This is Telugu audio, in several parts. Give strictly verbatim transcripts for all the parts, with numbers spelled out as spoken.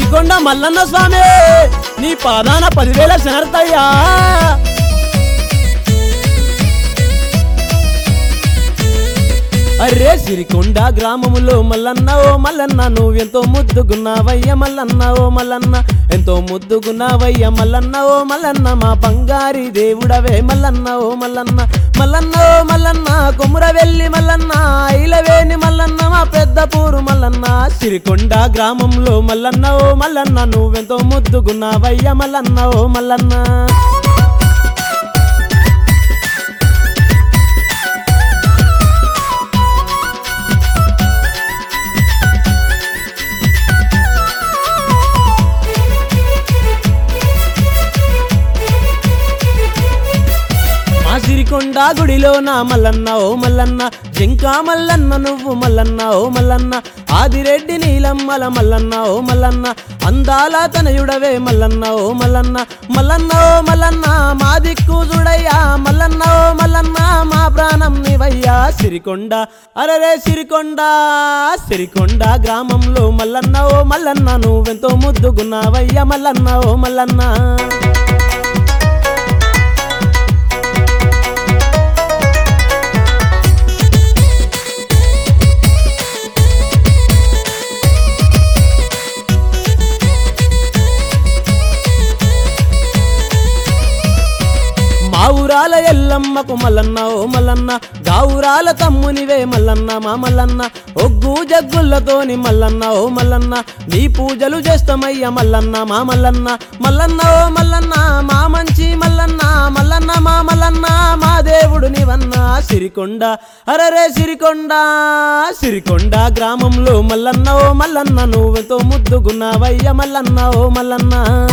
సిరికొండ మల్లన్న స్వామి నీ పాదాన పదివేల శనర్తయ్యా అరే సిరికొండ గ్రామములో మల్లన్న ఓ మల్లన్న నువ్వెంతో ముద్దుగున్నావయ్య మల్లన్న ఓ మల్లన్న ఎంతో ముద్దుగున్నావయ్య మల్లన్న ఓ మల్లన్న మా బంగారి దేవుడవే మల్లన్న ఓ మల్లన్న మల్లన్న ఓ మల్లన్న కొముర వెళ్ళి మల్లన్న ఐలవేని మల్లన్న మా పెద్ద పూరు మల్లన్న సిరికొండ గ్రామంలో మల్లన్న ఓ మల్లన్న నువ్వెంతో ముద్దుగున్నావయ్య మల్లన్న ఓ మల్లన్న సిరికొండ గుడిలో నా మల్లన్న ఓ మల్లన్న జింకా మల్లన్న నువ్వు మల్లన్న ఓ మల్లన్న ఆదిరెడ్డి నీలమ్మల మల్లన్న ఓ మల్లన్న అందాల తనయుడవే మల్లన్న ఓ మల్లన్న మల్లన్న ఓ మల్లన్న మా దిక్కు చూడయ్యా మల్లన్న ఓ మల్లన్న మా ప్రాణం నీవయ్యా సిరికొండ అరరే సిరికొండ సిరికొండ గ్రామంలో మల్లన్న ఓ మల్లన్న నువ్వెంతో ముద్దుగున్నావయ్యా మల్లన్న ఓ మల్లన్న గావురాల ఎల్లమ్మకు మల్లన్న ఓ మల్లన్న గావురాల తమ్మునివే మల్లన్న మా మల్లన్న ఒగ్గు జగ్గులతోని మల్లన్న ఓ మల్లన్న నీ పూజలు చేస్తామయ్య మల్లన్న మా మల్లన్న మల్లన్న ఓ మల్లన్న మా మంచి మల్లన్న మల్లన్న మా మల్లన్న మా దేవుడు నీవన్న సిరికొండ అరరే సిరికొండ సిరికొండ గ్రామంలో మల్లన్న ఓ మల్లన్న నువ్వెంతో ముద్దుగున్నావయ్య మల్లన్న ఓ మల్లన్న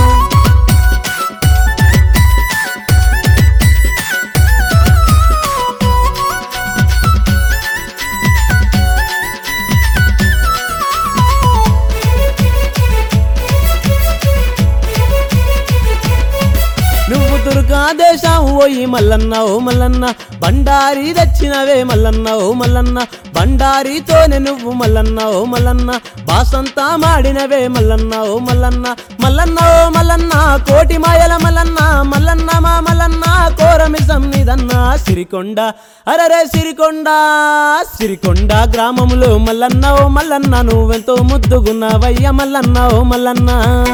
దేశం ఓయి మల్లన్న ఓ మల్లన్న బండారి దచ్చినవే మల్లన్న ఓ మల్లన్న బండారితోనే నువ్వు మల్లన్న ఓ మల్లన్న బాసంతా మాడినవే మల్లన్న ఓ మల్లన్న మల్లన్న ఓ మల్లన్న కోటి మాయల మల్లన్న మల్లన్న మా మల్లన్న కోరమిసం నిదన్న సిరికొండ అరరే సిరికొండ సిరికొండ గ్రామములో మల్లన్న ఓ మల్లన్న నువ్వెంతో ముద్దుగున్నావయ్య మల్లన్న ఓ మల్లన్న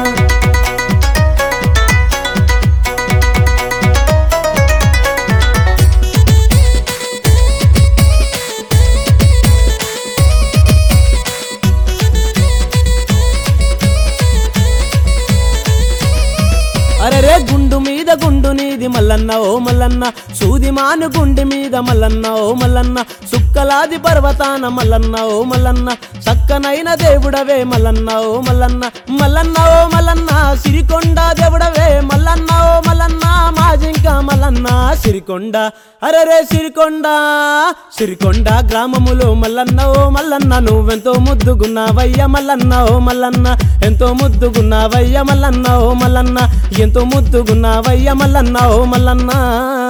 అరరే గుండు మీద గుండు నీది మల్లన్న ఓ మల్లన్న సూది మాను గుండి మీద మల్లన్న ఓ మల్లన్న సుక్కలాది పర్వతాన మల్లన్న ఓ మల్లన్న చక్కనైన దేవుడవే మల్లన్న ఓ మల్లన్న మల్లన్న ఓ మల్లన్న సిరికొండ దేవుడవే మల్లన్న ఓ మల్లన్న మా జింక మల్లన్న సిరికొండ అరరే సిరికొండ సిరికొండ గ్రామములో మల్లన్న ఓ మల్లన్న నువ్వెంతో ముద్దుగున్నావయ్య మల్లన్న ఓ మల్లన్న ఎంతో ముద్దుగున్నావయ్య మల్లన్న ఓ మల్లన్న ఎంతో ముద్దుగున్నావయ్య మల్లన్న ఓ మల్లన్న